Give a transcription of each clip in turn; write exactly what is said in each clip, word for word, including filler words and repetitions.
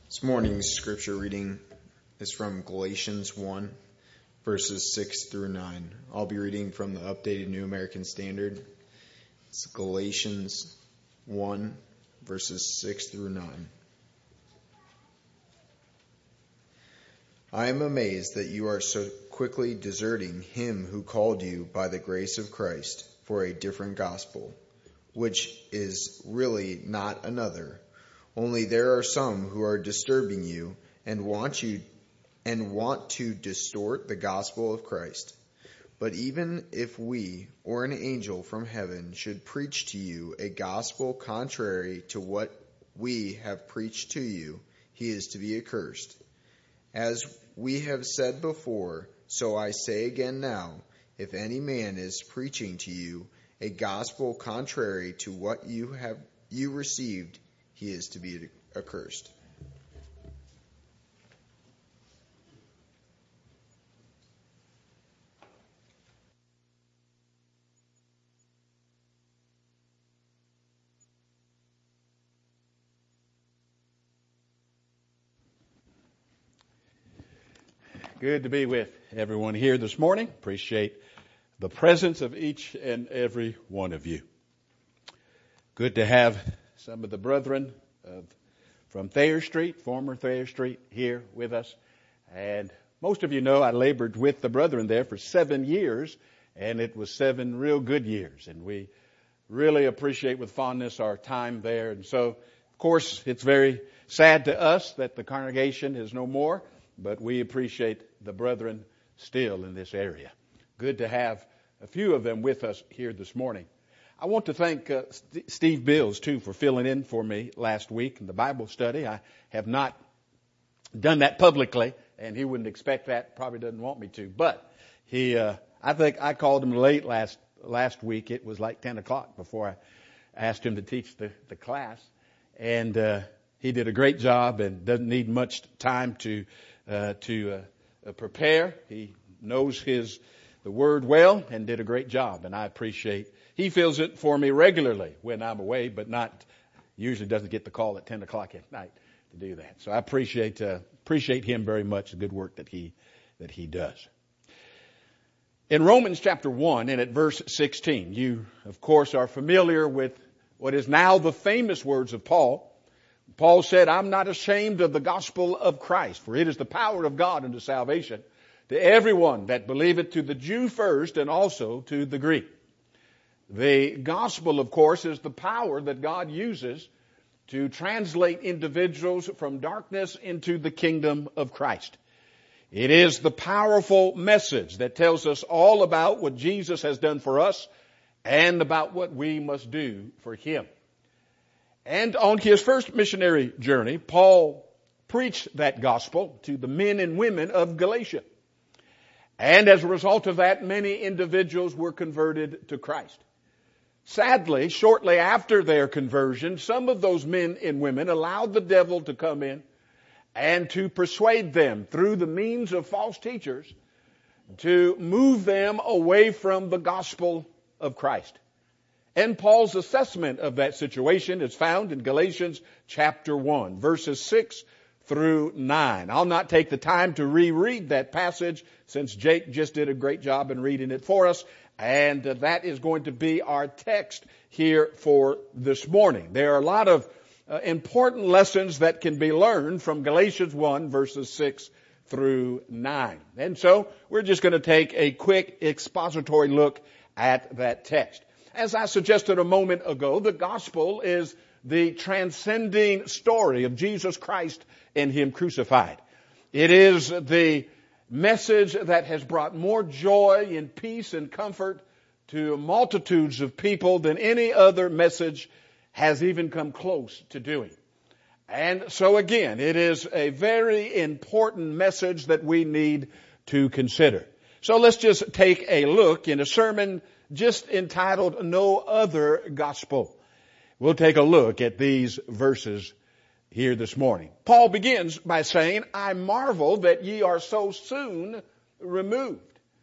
This morning's scripture reading is from Galatians one, verses six through nine. I'll be reading from the updated New American Standard. It's Galatians one, verses six through nine. I am amazed that you are so quickly deserting him who called you by the grace of Christ for a different gospel, which is really not another. Only there are some who are disturbing you and want you and want to distort the gospel of Christ. But even if we or an angel from heaven should preach to you a gospel contrary to what we have preached to you, he is to be accursed. As we have said before, so I say again now, if any man is preaching to you a gospel contrary to what you have you received, he is to be accursed. Good to be with everyone here this morning. Appreciate the presence of each and every one of you. Good to have some of the brethren of, from Thayer Street, former Thayer Street, here with us. And most of you know I labored with the brethren there for seven years, and it was seven real good years. And we really appreciate with fondness our time there. And so, of course, it's very sad to us that the congregation is no more, but we appreciate the brethren still in this area. Good to have a few of them with us here this morning. I want to thank uh, St- Steve Bills, too, for filling in for me last week in the Bible study. I have not done that publicly, and he wouldn't expect that, probably doesn't want me to. But he, uh, I think I called him late last last week. It was like ten o'clock before I asked him to teach the, the class. And uh, he did a great job and doesn't need much time to uh, to uh, prepare. He knows his the Word well and did a great job, and I appreciate he fills it for me regularly when I'm away, but not usually doesn't get the call at ten o'clock at night to do that. So I appreciate uh, appreciate him very much, the good work that he that he does. In Romans chapter one and at verse sixteen, you of course are familiar with what is now the famous words of Paul. Paul said, "I'm not ashamed of the gospel of Christ, for it is the power of God unto salvation to everyone that believeth, to the Jew first and also to the Greek." The gospel, of course, is the power that God uses to translate individuals from darkness into the kingdom of Christ. It is the powerful message that tells us all about what Jesus has done for us and about what we must do for Him. And on his first missionary journey, Paul preached that gospel to the men and women of Galatia. And as a result of that, many individuals were converted to Christ. Sadly, shortly after their conversion, some of those men and women allowed the devil to come in and to persuade them through the means of false teachers to move them away from the gospel of Christ. And Paul's assessment of that situation is found in Galatians chapter one, verses six through nine. I'll not take the time to reread that passage since Jake just did a great job in reading it for us. And uh, that is going to be our text here for this morning. There are a lot of uh, important lessons that can be learned from Galatians one, verses six through nine. And so we're just going to take a quick expository look at that text. As I suggested a moment ago, the gospel is the transcending story of Jesus Christ and Him crucified. It is the message that has brought more joy and peace and comfort to multitudes of people than any other message has even come close to doing. And so again, it is a very important message that we need to consider. So let's just take a look in a sermon just entitled No Other Gospel. We'll take a look at these verses here this morning. Paul begins by saying, "I marvel that ye are so soon removed."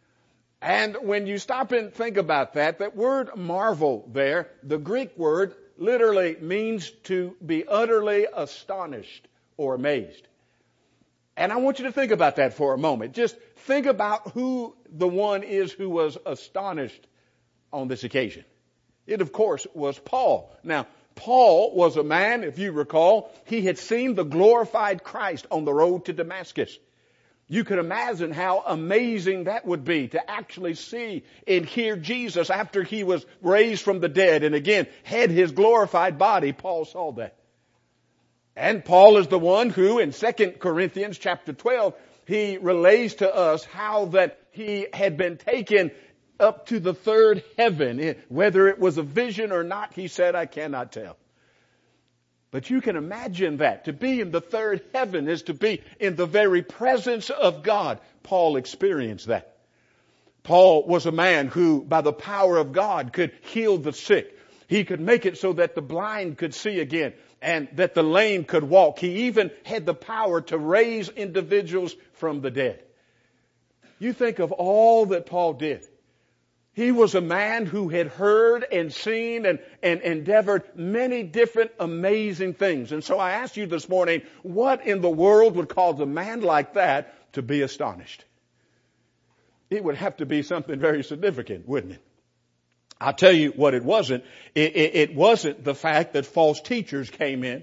And when you stop and think about that, that word marvel there, the Greek word literally means to be utterly astonished or amazed. And I want you to think about that for a moment. Just think about who the one is who was astonished on this occasion. It, of course, was Paul. Now, Paul was a man, if you recall, he had seen the glorified Christ on the road to Damascus. You can imagine how amazing that would be to actually see and hear Jesus after he was raised from the dead and again had his glorified body. Paul saw that. And Paul is the one who in Second Corinthians chapter twelve, he relays to us how that he had been taken up to the third heaven. Whether it was a vision or not, he said, I cannot tell. But you can imagine that. To be in the third heaven is to be in the very presence of God. Paul experienced that. Paul was a man who, by the power of God, could heal the sick. He could make it so that the blind could see again and that the lame could walk. He even had the power to raise individuals from the dead. You think of all that Paul did. He was a man who had heard and seen and, and endeavored many different amazing things. And so I ask you this morning, what in the world would cause a man like that to be astonished? It would have to be something very significant, wouldn't it? I'll tell you what it wasn't. It, it, it wasn't the fact that false teachers came in.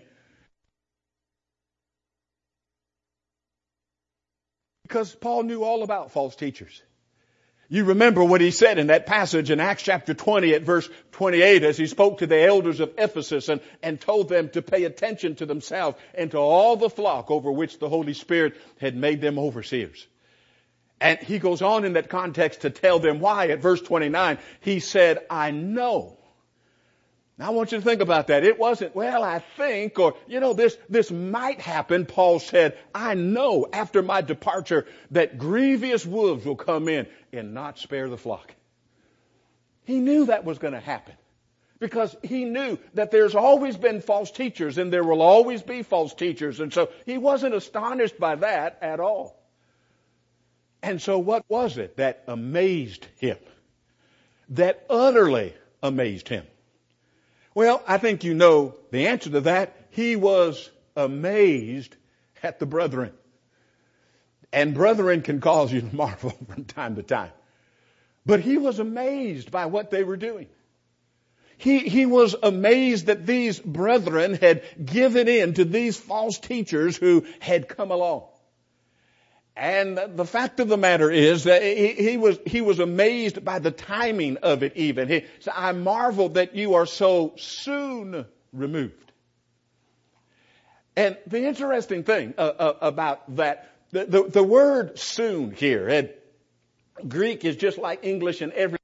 Because Paul knew all about false teachers. You remember what he said in that passage in Acts chapter twenty at verse twenty-eight as he spoke to the elders of Ephesus and, and told them to pay attention to themselves and to all the flock over which the Holy Spirit had made them overseers. And he goes on in that context to tell them why. At verse twenty-nine, he said, I know. Now I want you to think about that. It wasn't, well, I think, or, you know, this, this might happen. Paul said, I know after my departure that grievous wolves will come in and not spare the flock. He knew that was going to happen because he knew that there's always been false teachers and there will always be false teachers. And so he wasn't astonished by that at all. And so what was it that amazed him? That utterly amazed him? Well, I think you know the answer to that. He was amazed at the brethren. And brethren can cause you to marvel from time to time. But he was amazed by what they were doing. He, he was amazed that these brethren had given in to these false teachers who had come along. And the fact of the matter is that he, he was he was amazed by the timing of it even. He said, I marvel that you are so soon removed. And the interesting thing uh, uh, about that, the, the, the word soon here, and Greek is just like English in every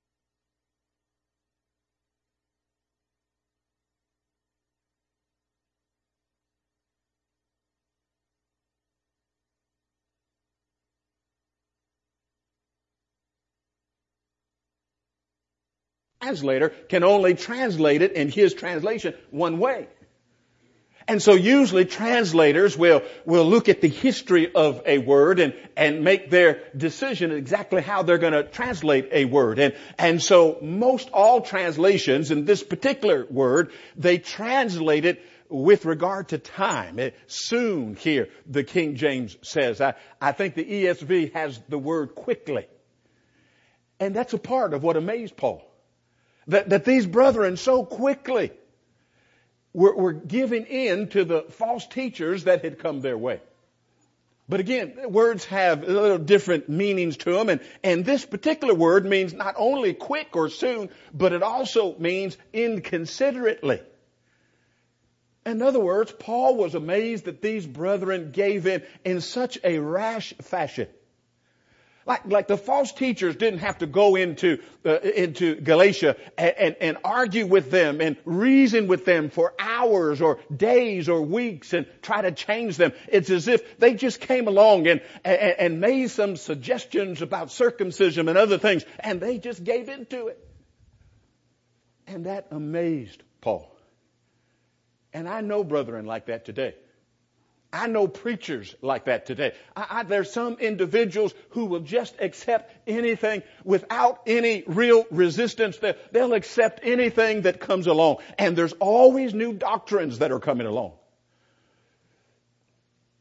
translator can only translate it in his translation one way. And so usually translators will, will look at the history of a word and, and make their decision exactly how they're going to translate a word. And, and so most all translations in this particular word, they translate it with regard to time. It, soon here, the King James says. I, I think the E S V has the word quickly. And that's a part of what amazed Paul. That, that these brethren so quickly were, were giving in to the false teachers that had come their way. But again, words have a little different meanings to them. And, and this particular word means not only quick or soon, but it also means inconsiderately. In other words, Paul was amazed that these brethren gave in in such a rash fashion. Like, like the false teachers didn't have to go into, uh, into Galatia and, and, and argue with them and reason with them for hours or days or weeks and try to change them. It's as if they just came along and, and, and made some suggestions about circumcision and other things, and they just gave into it. And that amazed Paul. And I know brethren like that today. I know preachers like that today. I, I, there's some individuals who will just accept anything without any real resistance. They, they'll accept anything that comes along. And there's always new doctrines that are coming along.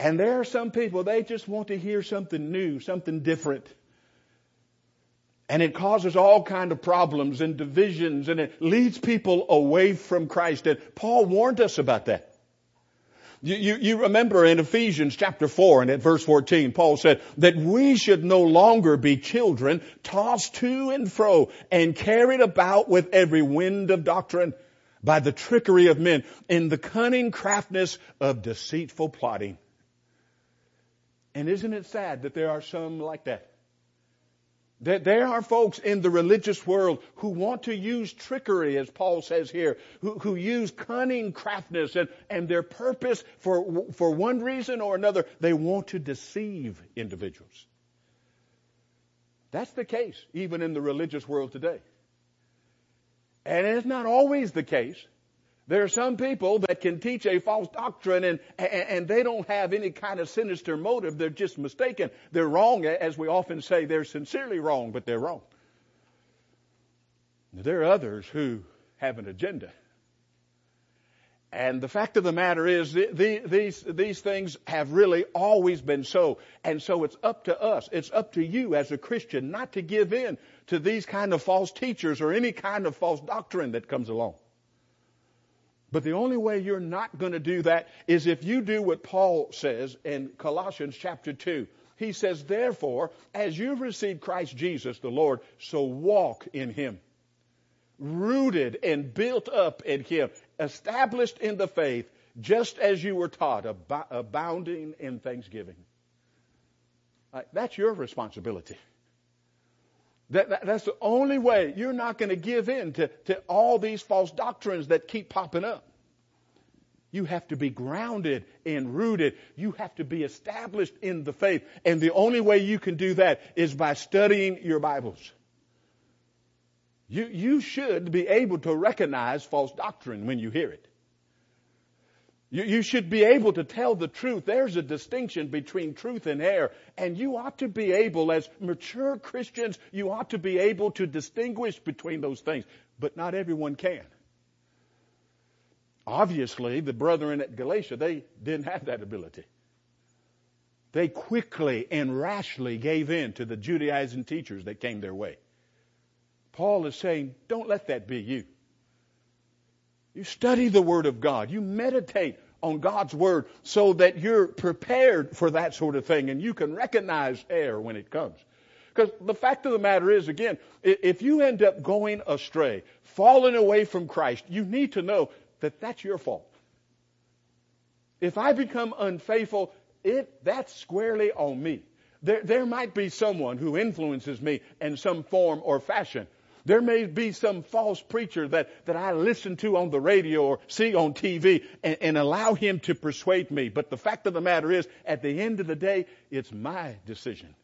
And there are some people, they just want to hear something new, something different. And it causes all kinds of problems and divisions, and it leads people away from Christ. And Paul warned us about that. You, you, you remember in Ephesians chapter four and at verse fourteen, Paul said that we should no longer be children tossed to and fro and carried about with every wind of doctrine by the trickery of men in the cunning craftiness of deceitful plotting. And isn't it sad that there are some like that? That there are folks in the religious world who want to use trickery, as Paul says here, who, who use cunning craftiness, and, and their purpose for, for one reason or another, they want to deceive individuals. That's the case, even in the religious world today. And it's not always the case. There are some people that can teach a false doctrine and, and, and they don't have any kind of sinister motive. They're just mistaken. They're wrong, as we often say. They're sincerely wrong, but they're wrong. There are others who have an agenda. And the fact of the matter is, the, the, these, these things have really always been so. And so it's up to us, it's up to you as a Christian not to give in to these kind of false teachers or any kind of false doctrine that comes along. But the only way you're not going to do that is if you do what Paul says in Colossians chapter two. He says, therefore, as you've received Christ Jesus the Lord, so walk in Him. Rooted and built up in Him, established in the faith, just as you were taught, ab- abounding in thanksgiving. Right, that's your responsibility. That, that, that's the only way. You're not going to give in to, to all these false doctrines that keep popping up. You have to be grounded and rooted. You have to be established in the faith. And the only way you can do that is by studying your Bibles. You, you should be able to recognize false doctrine when you hear it. You, you should be able to tell the truth. There's a distinction between truth and error. And you ought to be able, as mature Christians, you ought to be able to distinguish between those things. But not everyone can. Obviously, the brethren at Galatia, they didn't have that ability. They quickly and rashly gave in to the Judaizing teachers that came their way. Paul is saying, don't let that be you. You study the Word of God. You meditate on God's Word so that you're prepared for that sort of thing and you can recognize error when it comes. Because the fact of the matter is, again, if you end up going astray, falling away from Christ, you need to know that that's your fault. If I become unfaithful, it that's squarely on me. There, there might be someone who influences me in some form or fashion. There may be some false preacher that, that I listen to on the radio or see on T V and, and allow him to persuade me. But the fact of the matter is, at the end of the day, it's my decision.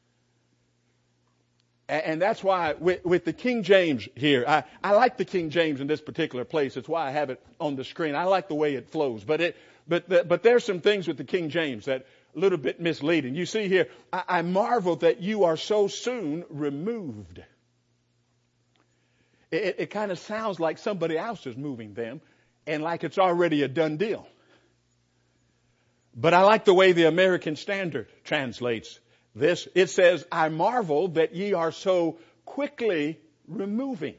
And, and that's why with, with the King James here, I, I like the King James in this particular place. It's why I have it on the screen. I like the way it flows. But it, but the, but there's some things with the King James that a little bit misleading. You see here, I, I marvel that you are so soon removed. It, it kind of sounds like somebody else is moving them and like it's already a done deal. But I like the way the American Standard translates this. It says, I marvel that ye are so quickly removing.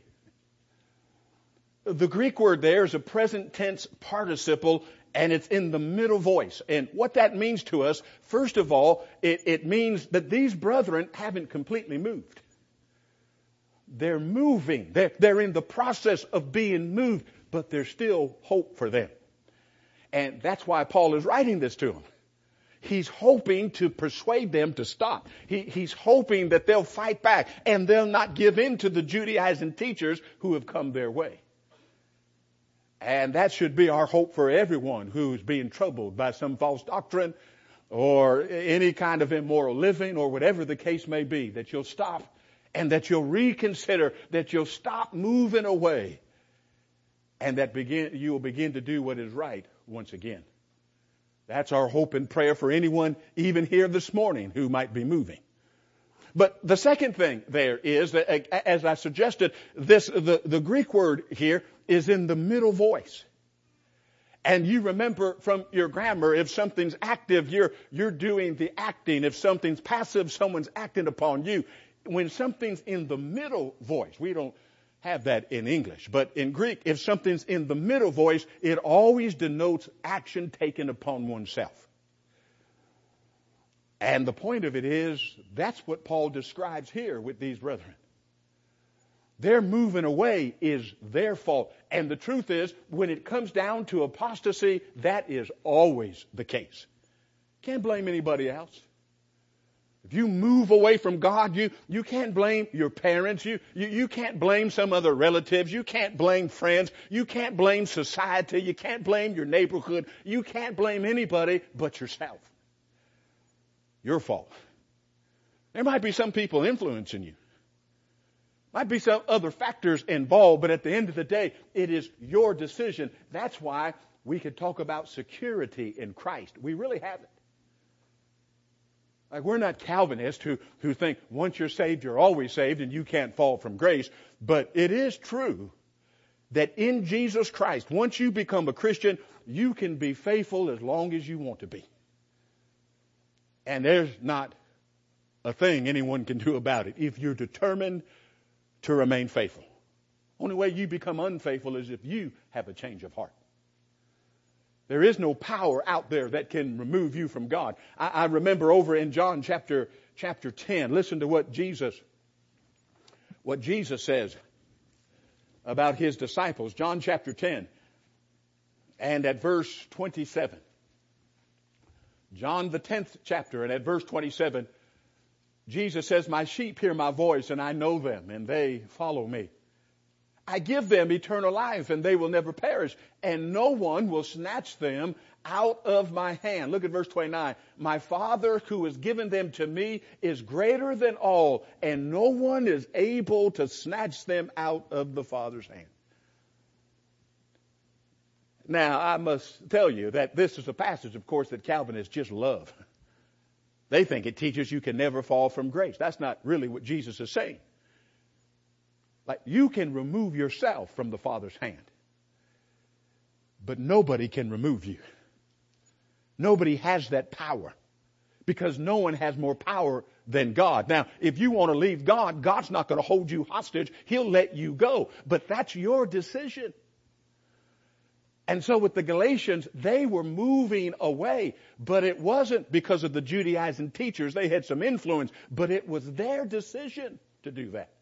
The Greek word there is a present tense participle and it's in the middle voice. And what that means to us, first of all, it, it means that these brethren haven't completely moved. They're moving. They're, they're in the process of being moved, but there's still hope for them. And that's why Paul is writing this to them. He's hoping to persuade them to stop. He, he's hoping that they'll fight back and they'll not give in to the Judaizing teachers who have come their way. And that should be our hope for everyone who's being troubled by some false doctrine or any kind of immoral living or whatever the case may be, that you'll stop and that you'll reconsider, that you'll stop moving away, and that begin, you will begin to do what is right once again. That's our hope and prayer for anyone, even here this morning, who might be moving. But the second thing there is that, as I suggested, this the, the Greek word here is in the middle voice. And you remember from your grammar, if something's active, you're, you're doing the acting. If something's passive, someone's acting upon you. When something's in the middle voice, we don't have that in English, but in Greek, if something's in the middle voice, it always denotes action taken upon oneself. And the point of it is, that's what Paul describes here with these brethren. Their moving away is their fault. And the truth is, when it comes down to apostasy, that is always the case. Can't blame anybody else. If you move away from God, you, you can't blame your parents. You, you, you can't blame some other relatives. You can't blame friends. You can't blame society. You can't blame your neighborhood. You can't blame anybody but yourself. Your fault. There might be some people influencing you. Might be some other factors involved, but at the end of the day, it is your decision. That's why we could talk about security in Christ. We really have it. Like, we're not Calvinists who, who think once you're saved, you're always saved and you can't fall from grace. But it is true that in Jesus Christ, once you become a Christian, you can be faithful as long as you want to be. And there's not a thing anyone can do about it if you're determined to remain faithful. Only way you become unfaithful is if you have a change of heart. There is no power out there that can remove you from God. I, I remember over in John chapter chapter ten, listen to what Jesus what Jesus says about his disciples. John chapter ten and at verse twenty-seven. John the tenth chapter and at verse twenty-seven, Jesus says, "My sheep hear my voice, and I know them, and they follow me. I give them eternal life, and they will never perish, and no one will snatch them out of my hand." Look at verse twenty-nine. "My Father who has given them to me is greater than all, and no one is able to snatch them out of the Father's hand." Now, I must tell you that this is a passage, of course, that Calvinists just love. They think it teaches you can never fall from grace. That's not really what Jesus is saying. Like, you can remove yourself from the Father's hand, but nobody can remove you. Nobody has that power because no one has more power than God. Now, if you want to leave God, God's not going to hold you hostage. He'll let you go, but that's your decision. And so with the Galatians, they were moving away, but it wasn't because of the Judaizing teachers. They had some influence, but it was their decision to do that.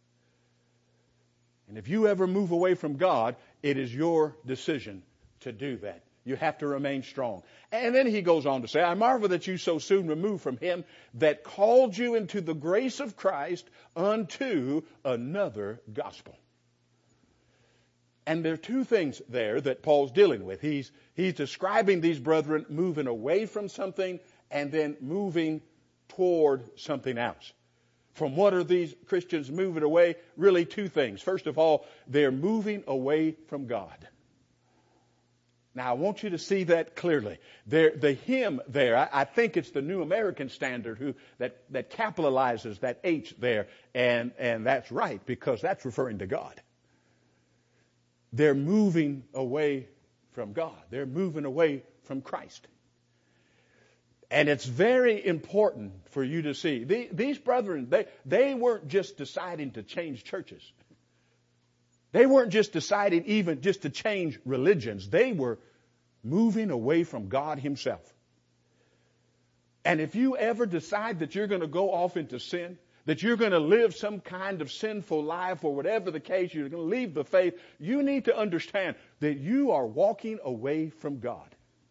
And if you ever move away from God, it is your decision to do that. You have to remain strong. And then he goes on to say, "I marvel that you so soon removed from him that called you into the grace of Christ unto another gospel." And there are two things there that Paul's dealing with. He's, he's describing these brethren moving away from something and then moving toward something else. From what are these Christians moving away? Really two things. First of all, they're moving away from God. Now, I want you to see that clearly. There, the hymn there, I, I think it's the New American Standard who that, that capitalizes that H there. And, and that's right, because that's referring to God. They're moving away from God. They're moving away from Christ. And it's very important for you to see. The, these brethren, they, they weren't just deciding to change churches. They weren't just deciding even just to change religions. They were moving away from God himself. And if you ever decide that you're going to go off into sin, that you're going to live some kind of sinful life or whatever the case, you're going to leave the faith, you need to understand that you are walking away from God.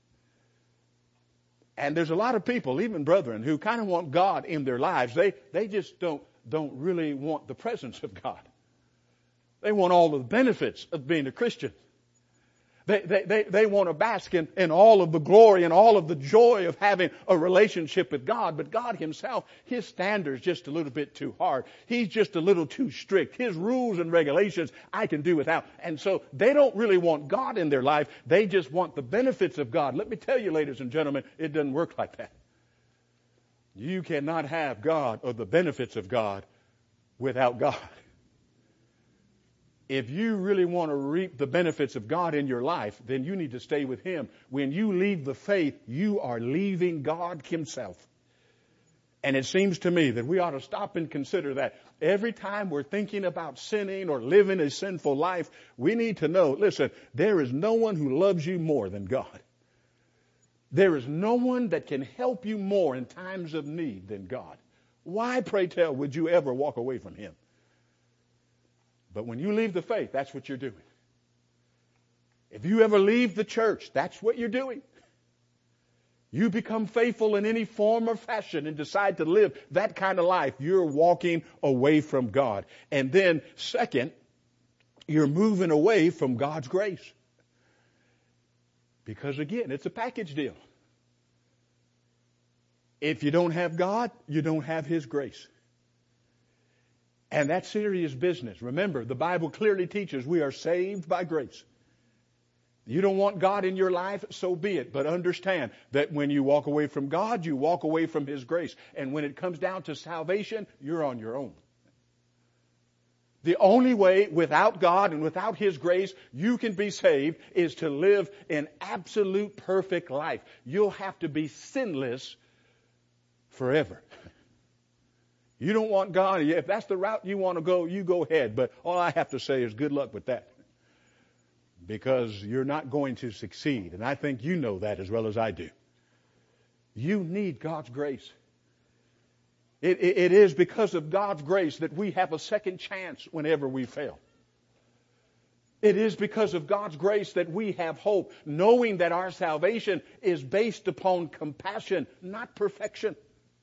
And there's a lot of people, even brethren, who kind of want God in their lives. They, they just don't, don't really want the presence of God. They want all the benefits of being a Christian. They, they, they, they want to bask in, in all of the glory and all of the joy of having a relationship with God. But God himself, his standard's just a little bit too hard. He's just a little too strict. His rules and regulations I can do without. And so they don't really want God in their life. They just want the benefits of God. Let me tell you, ladies and gentlemen, it doesn't work like that. You cannot have God or the benefits of God without God. if you really want to reap the benefits of God in your life, then you need to stay with Him. When you leave the faith, you are leaving God Himself. And it seems to me that we ought to stop and consider that. Every time we're thinking about sinning or living a sinful life, we need to know, listen, there is no one who loves you more than God. There is no one that can help you more in times of need than God. Why, pray tell, would you ever walk away from Him? But when you leave the faith, that's what you're doing. If you ever leave the church, that's what you're doing. You become faithful in any form or fashion and decide to live that kind of life, you're walking away from God. And then, second, you're moving away from God's grace. Because again, it's a package deal. If you don't have God, you don't have His grace. And that's serious business. Remember, the Bible clearly teaches we are saved by grace. You don't want God in your life, so be it. But understand that when you walk away from God, you walk away from His grace. And when it comes down to salvation, you're on your own. The only way without God and without His grace you can be saved is to live an absolute perfect life. You'll have to be sinless forever. You don't want God. If that's the route you want to go, you go ahead. But all I have to say is good luck with that. Because you're not going to succeed. And I think you know that as well as I do. You need God's grace. It, it, it is because of God's grace that we have a second chance whenever we fail. It is because of God's grace that we have hope, knowing that our salvation is based upon compassion, not perfection.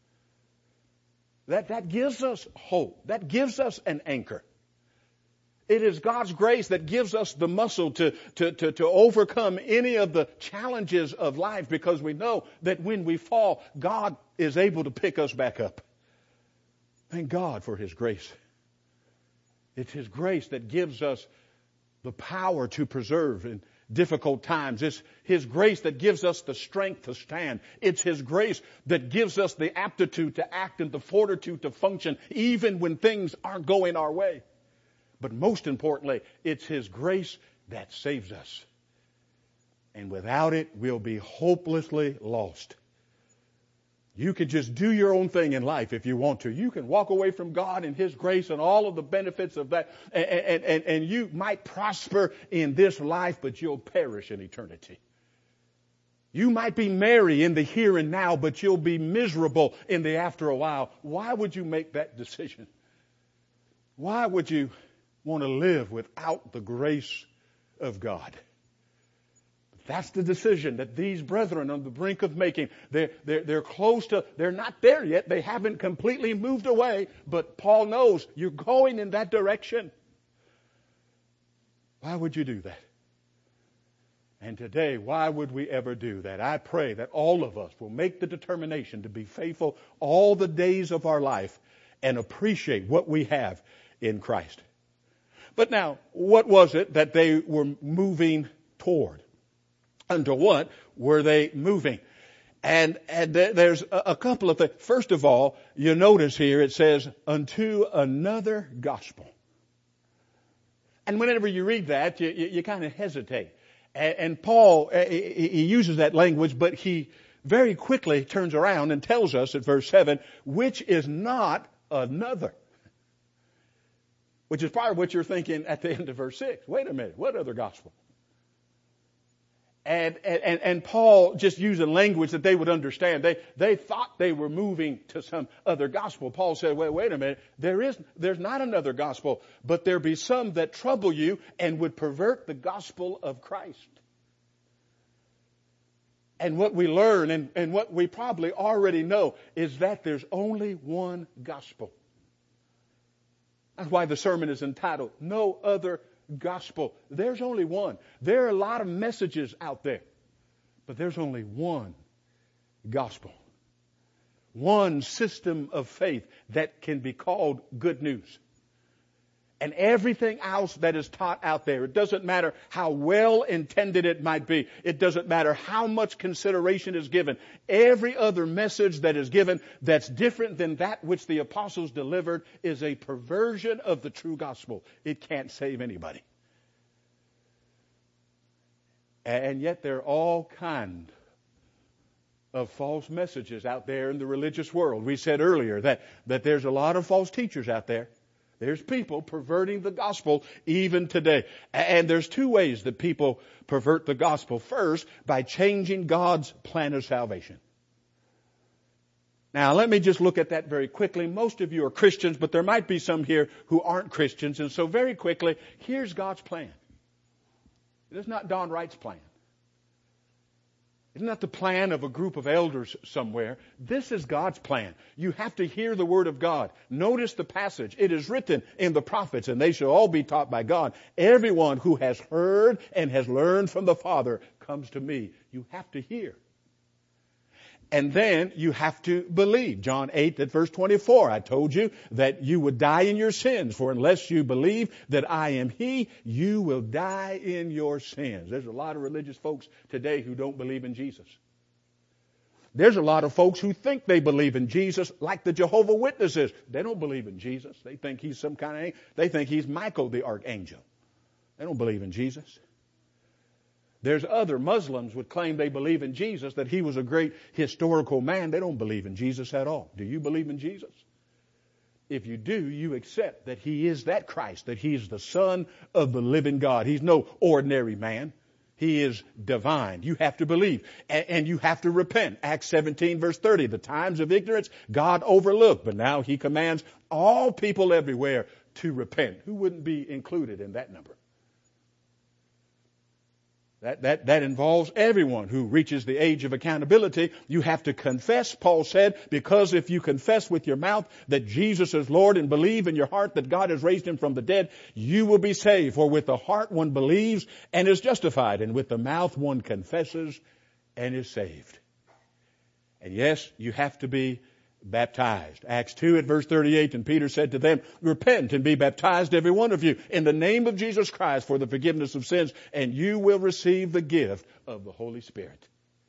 That, that gives us hope. That gives us an anchor. It is God's grace that gives us the muscle to, to, to, to overcome any of the challenges of life, because we know that when we fall, God is able to pick us back up. Thank God for His grace. It's His grace that gives us the power to preserve in difficult times. It's His grace that gives us the strength to stand. It's His grace that gives us the aptitude to act and the fortitude to function even when things aren't going our way. But most importantly, it's His grace that saves us. And without it, we'll be hopelessly lost. You can just do your own thing in life if you want to. You can walk away from God and His grace and all of the benefits of that. And, and, and, and you might prosper in this life, but you'll perish in eternity. You might be merry in the here and now, but you'll be miserable in the after a while. Why would you make that decision? Why would you want to live without the grace of God? That's the decision that these brethren on the brink of making. They're, they're, they're close to, they're not there yet. They haven't completely moved away, but Paul knows you're going in that direction. Why would you do that? And today, why would we ever do that? I pray that all of us will make the determination to be faithful all the days of our life and appreciate what we have in Christ. But now, what was it that they were moving toward? Unto what were they moving? And, and there's a couple of things. First of all, you notice here it says, unto another gospel. And whenever you read that, you, you, you kind of hesitate. And, and Paul, he uses that language, but he very quickly turns around and tells us at verse seven, which is not another. Which is probably what you're thinking at the end of verse six. Wait a minute, what other gospel? And, and, and Paul just used a language that they would understand. They, they thought they were moving to some other gospel. Paul said, wait, wait a minute. There is, there's not another gospel, but there be some that trouble you and would pervert the gospel of Christ. And what we learn and, and what we probably already know is that there's only one gospel. That's why the sermon is entitled, No Other Gospel. There's only one. There are a lot of messages out there, but there's only one gospel. One system of faith that can be called good news. And everything else that is taught out there, it doesn't matter how well intended it might be. It doesn't matter how much consideration is given. Every other message that is given that's different than that which the apostles delivered is a perversion of the true gospel. It can't save anybody. And yet there are all kinds of false messages out there in the religious world. We said earlier that, that there's a lot of false teachers out there. There's people perverting the gospel even today. And there's two ways that people pervert the gospel. First, by changing God's plan of salvation. Now, let me just look at that very quickly. Most of you are Christians, but there might be some here who aren't Christians. And so very quickly, here's God's plan. It is not Don Wright's plan. Isn't that the plan of a group of elders somewhere? This is God's plan. You have to hear the word of God. Notice the passage. It is written in the prophets, and they shall all be taught by God. Everyone who has heard and has learned from the Father comes to me. You have to hear. And then you have to believe. John eight at verse twenty-four. I told you that you would die in your sins. For unless you believe that I am He, you will die in your sins. There's a lot of religious folks today who don't believe in Jesus. There's a lot of folks who think they believe in Jesus, like the Jehovah's Witnesses. They don't believe in Jesus. They think He's some kind of, they think He's Michael the archangel. They don't believe in Jesus. There's other Muslims would claim they believe in Jesus, that He was a great historical man. They don't believe in Jesus at all. Do you believe in Jesus? If you do, you accept that He is that Christ, that He is the Son of the living God. He's no ordinary man. He is divine. You have to believe. And, and you have to repent. Acts seventeen verse thirty. The times of ignorance God overlooked, but now He commands all people everywhere to repent. Who wouldn't be included in that number? That, that, that involves everyone who reaches the age of accountability. You have to confess, Paul said, because if you confess with your mouth that Jesus is Lord and believe in your heart that God has raised Him from the dead, you will be saved. For with the heart one believes and is justified, and with the mouth one confesses and is saved. And yes, you have to be baptized. Acts two at verse thirty-eight, and Peter said to them, repent and be baptized every one of you in the name of Jesus Christ for the forgiveness of sins, and you will receive the gift of the Holy Spirit.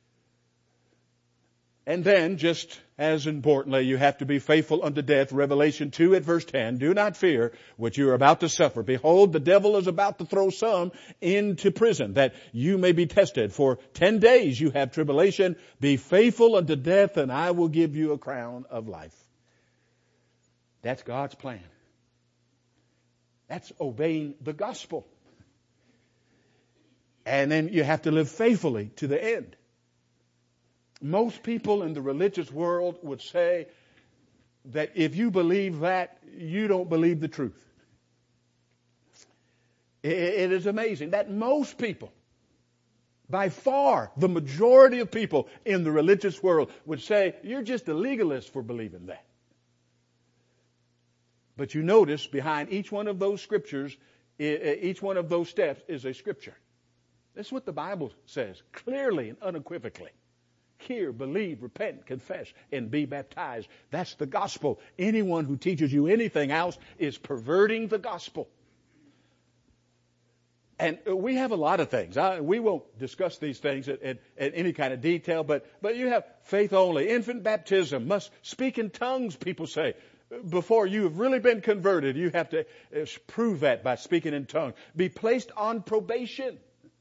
And then, just as importantly, you have to be faithful unto death. Revelation two at verse ten, do not fear what you are about to suffer. Behold, the devil is about to throw some into prison, that you may be tested. For ten days you have tribulation. Be faithful unto death, and I will give you a crown of life. That's God's plan. That's obeying the gospel. And then you have to live faithfully to the end. Most people in the religious world would say that if you believe that, you don't believe the truth. It is amazing that most people, by far the majority of people in the religious world, would say you're just a legalist for believing that. But you notice behind each one of those scriptures, each one of those steps is a scripture. That's what the Bible says, clearly and unequivocally. Hear, believe, repent, confess, and be baptized. That's the gospel. Anyone who teaches you anything else is perverting the gospel. And we have a lot of things. I, we won't discuss these things at, at, at any kind of detail, but, but you have faith only. Infant baptism, must speak in tongues, people say. Before you have really been converted, you have to prove that by speaking in tongues. Be placed on probation.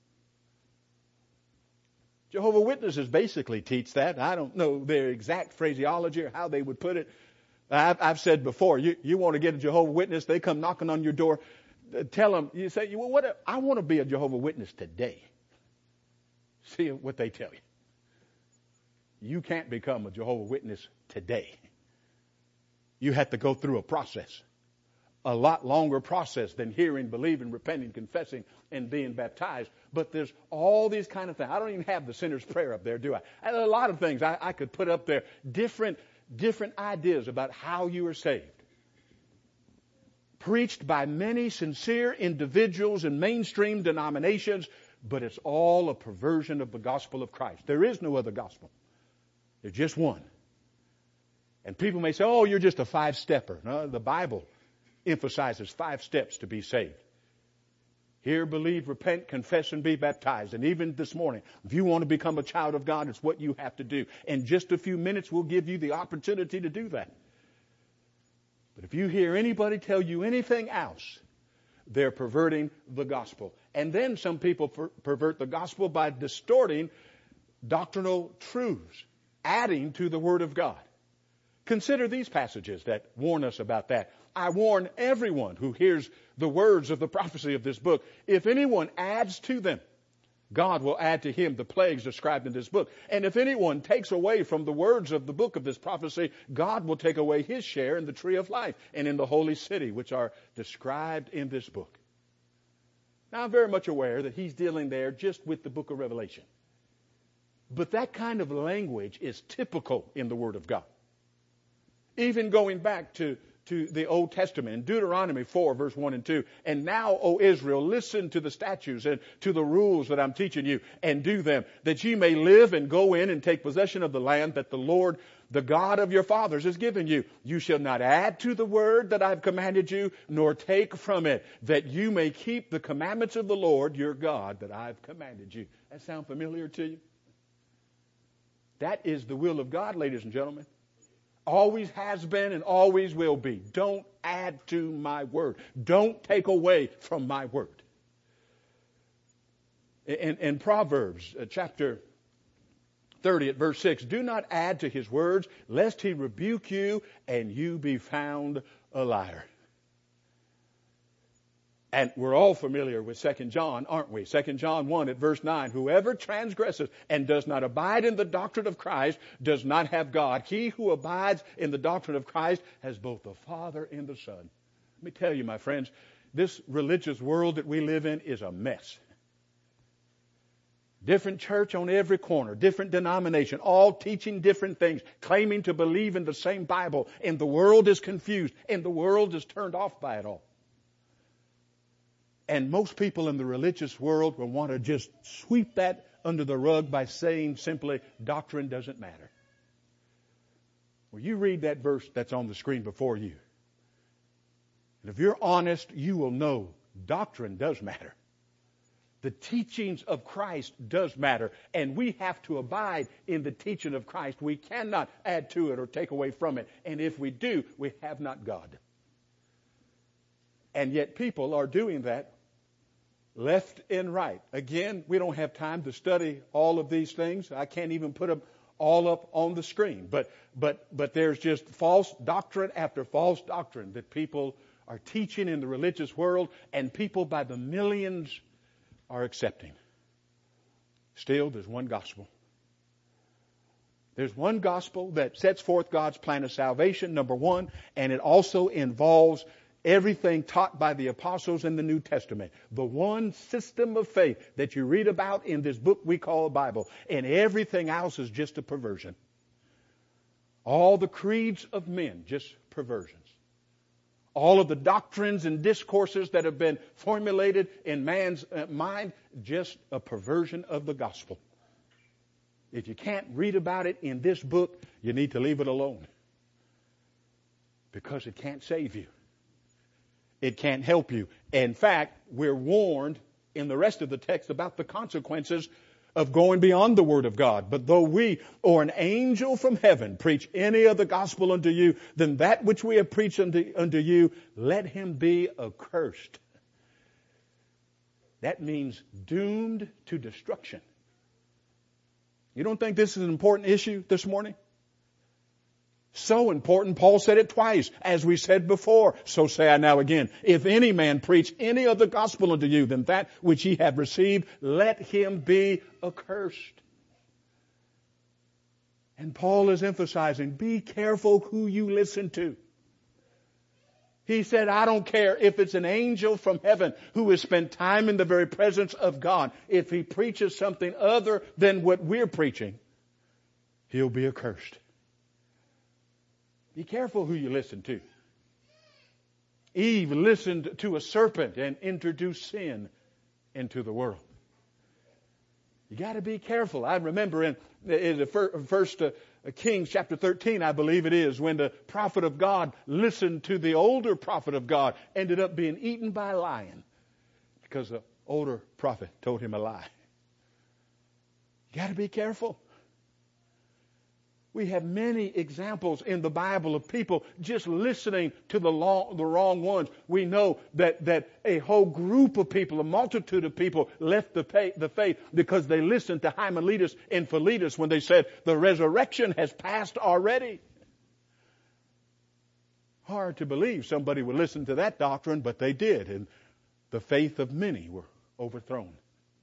Jehovah's Witnesses basically teach that. I don't know their exact phraseology or how they would put it. I've, I've said before, you, you want to get a Jehovah's Witness, they come knocking on your door. Tell them, you say, well, what? I want to be a Jehovah's Witness today. See what they tell you. You can't become a Jehovah's Witness today. You have to go through a process. A lot longer process than hearing, believing, repenting, confessing, and being baptized. But there's all these kind of things. I don't even have the sinner's prayer up there, do I? I have a lot of things I, I could put up there. Different, different ideas about how you are saved. Preached by many sincere individuals in mainstream denominations, but it's all a perversion of the gospel of Christ. There is no other gospel. There's just one. And people may say, oh, you're just a five-stepper. No, the Bible emphasizes five steps to be saved. Hear, believe, repent, confess, and be baptized. And even this morning, if you want to become a child of God, it's what you have to do. In just a few minutes, we'll give you the opportunity to do that. But if you hear anybody tell you anything else, they're perverting the gospel. And then some people per- pervert the gospel by distorting doctrinal truths, adding to the Word of God. Consider these passages that warn us about that. I warn everyone who hears the words of the prophecy of this book, if anyone adds to them, God will add to him the plagues described in this book. And if anyone takes away from the words of the book of this prophecy, God will take away his share in the tree of life and in the holy city, which are described in this book. Now, I'm very much aware that he's dealing there just with the book of Revelation. But that kind of language is typical in the Word of God. Even going back to to the Old Testament in Deuteronomy four, verse one and two. And now, O Israel, listen to the statutes and to the rules that I'm teaching you, and do them, that ye may live and go in and take possession of the land that the Lord, the God of your fathers, has given you. You shall not add to the word that I've commanded you, nor take from it, that you may keep the commandments of the Lord your God that I've commanded you. That sound familiar to you? That is the will of God, ladies and gentlemen. Always has been and always will be. Don't add to my word. Don't take away from my word. In, in Proverbs uh, chapter thirty at verse six, do not add to his words, lest he rebuke you and you be found a liar. And we're all familiar with Second John, aren't we? Second John one at verse nine. Whoever transgresses and does not abide in the doctrine of Christ does not have God. He who abides in the doctrine of Christ has both the Father and the Son. Let me tell you, my friends, this religious world that we live in is a mess. Different church on every corner, different denomination, all teaching different things, claiming to believe in the same Bible. And the world is confused, and the world is turned off by it all. And most people in the religious world will want to just sweep that under the rug by saying simply, doctrine doesn't matter. Well, you read that verse that's on the screen before you. And if you're honest, you will know doctrine does matter. The teachings of Christ does matter. And we have to abide in the teaching of Christ. We cannot add to it or take away from it. And if we do, we have not God. And yet people are doing that left and right. Again, we don't have time to study all of these things. I can't even put them all up on the screen. But but but there's just false doctrine after false doctrine that people are teaching in the religious world, and people by the millions are accepting. Still, there's one gospel. There's one gospel that sets forth God's plan of salvation, number one, and it also involves everything taught by the apostles in the New Testament. The one system of faith that you read about in this book we call the Bible. And everything else is just a perversion. All the creeds of men, just perversions. All of the doctrines and discourses that have been formulated in man's mind, just a perversion of the gospel. If you can't read about it in this book, you need to leave it alone. Because it can't save you. It can't help you. In fact, we're warned in the rest of the text about the consequences of going beyond the Word of God. But though we or an angel from heaven preach any other gospel unto you than that which we have preached unto, unto you, let him be accursed. That means doomed to destruction. You don't think this is an important issue this morning? So important, Paul said it twice. As we said before, so say I now again. If any man preach any other gospel unto you than that which ye have received, let him be accursed. And Paul is emphasizing, be careful who you listen to. He said, I don't care if it's an angel from heaven who has spent time in the very presence of God. If he preaches something other than what we're preaching, he'll be accursed. Be careful who you listen to. Eve listened to a serpent and introduced sin into the world. You got to be careful. I remember in, in the fir- first uh, Kings chapter thirteen, I believe it is, when the prophet of God listened to the older prophet of God, ended up being eaten by a lion because the older prophet told him a lie. You got to be careful. We have many examples in the Bible of people just listening to the, long, the wrong ones. We know that, that a whole group of people, a multitude of people left the, pay, the faith because they listened to Hymenaeus and Philetus when they said the resurrection has passed already. Hard to believe somebody would listen to that doctrine, but they did, and the faith of many were overthrown.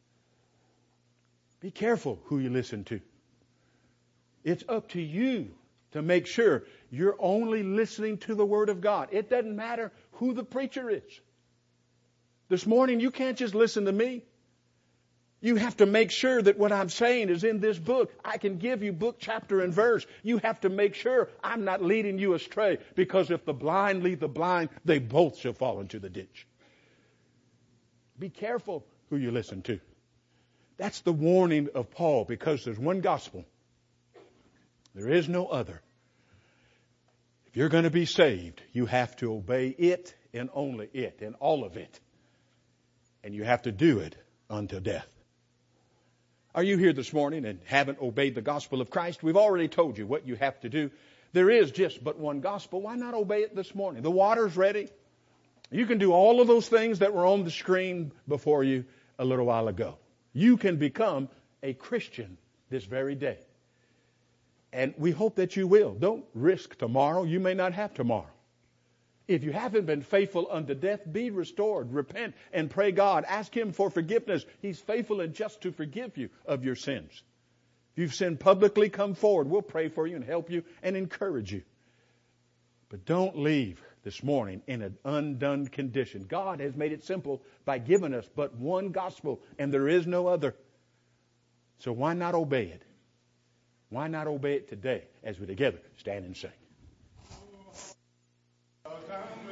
Be careful who you listen to. It's up to you to make sure you're only listening to the Word of God. It doesn't matter who the preacher is. This morning, you can't just listen to me. You have to make sure that what I'm saying is in this book. I can give you book, chapter, and verse. You have to make sure I'm not leading you astray, because if the blind lead the blind, they both shall fall into the ditch. Be careful who you listen to. That's the warning of Paul, because there's one gospel. There is no other. If you're going to be saved, you have to obey it and only it and all of it. And you have to do it until death. Are you here this morning and haven't obeyed the gospel of Christ? We've already told you what you have to do. There is just but one gospel. Why not obey it this morning? The water's ready. You can do all of those things that were on the screen before you a little while ago. You can become a Christian this very day. And we hope that you will. Don't risk tomorrow. You may not have tomorrow. If you haven't been faithful unto death, be restored. Repent and pray God. Ask Him for forgiveness. He's faithful and just to forgive you of your sins. If you've sinned publicly, come forward. We'll pray for you and help you and encourage you. But don't leave this morning in an undone condition. God has made it simple by giving us but one gospel, and there is no other. So why not obey it? Why not obey it today as we together stand and sing?